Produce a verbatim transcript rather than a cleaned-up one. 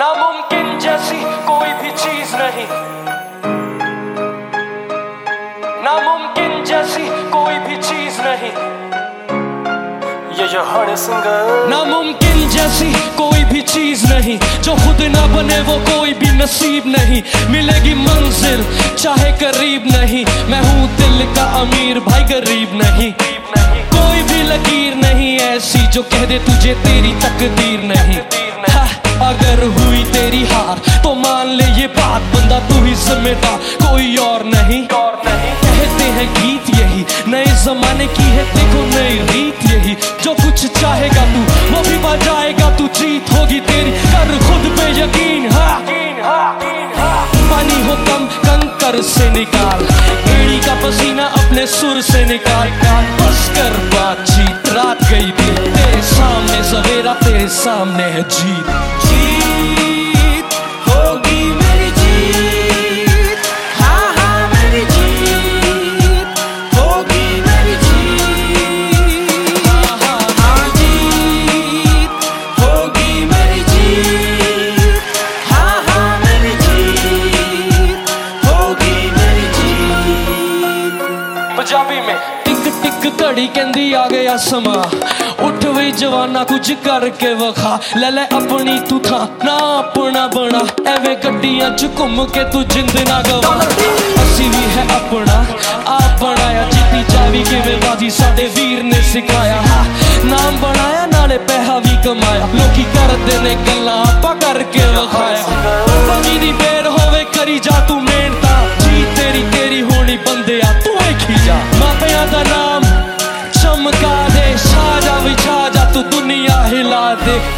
नामुमकिन जैसी कोई भी चीज नहीं, नामुमकिन जैसी कोई भी चीज नहीं, ये जो हर सिंगर। नामुमकिन जैसी कोई भी चीज नहीं, जो खुद ना बने वो कोई भी नसीब नहीं। मिलेगी मंजिल चाहे करीब नहीं, मैं हूँ दिल का अमीर भाई गरीब नहीं। कोई भी लकीर नहीं ऐसी जो कह दे तुझे तेरी तकदीर नहीं। हाँ, अगर हुई तेरी हार तो मान ले ये बात, बंदा तू ही जिम्मेदार कोई और नहीं। कहते हैं गीत यही नए जमाने की है, देखो नई रीत यही। जो कुछ चाहेगा तू वो भी बजाएगा, तू जीत होगी तेरी, कर खुद पे यकीन। हाँ, पानी हो कम कंकर से निकाल, एड़ी का पसीना अपने सुर से निकाल। बस कर बातचीत, रात गई थी तेरे सामने, सवेरा तेरे सामने है। जीत जीत होगी मेरी जीत, हाँ हाँ मेरी जीत होगी मेरी जीत, हाँ हाँ हाँ जीत होगी मेरी जीत, हाँ हाँ मेरी जीत होगी मेरी जीत। पंजाबी में टिक टिक घड़ी कहंदी आ गया समा, उठ वही जवाना कुछ करके वखा। ले ले अपनी तू था ना अपना बना, एवे गड्डियां च घूम के तू जिंद ना गवा। असी भी है अपना आप बनाया, जीती जावी किवें बाजी साडे वीर ने सिखाया। नाम बनाया नाले पैसा भी कमाया, लोकी करदे ने गल्लां आपां करके वखाया। बगी दी बेर होवे करी जा तू मेहनता, जीत तेरी तेरी होनी बंदिया तू वेखी जा। मापियां दा नाम चमका दे, छा जा विछा जा तू दुनिया हिला दे।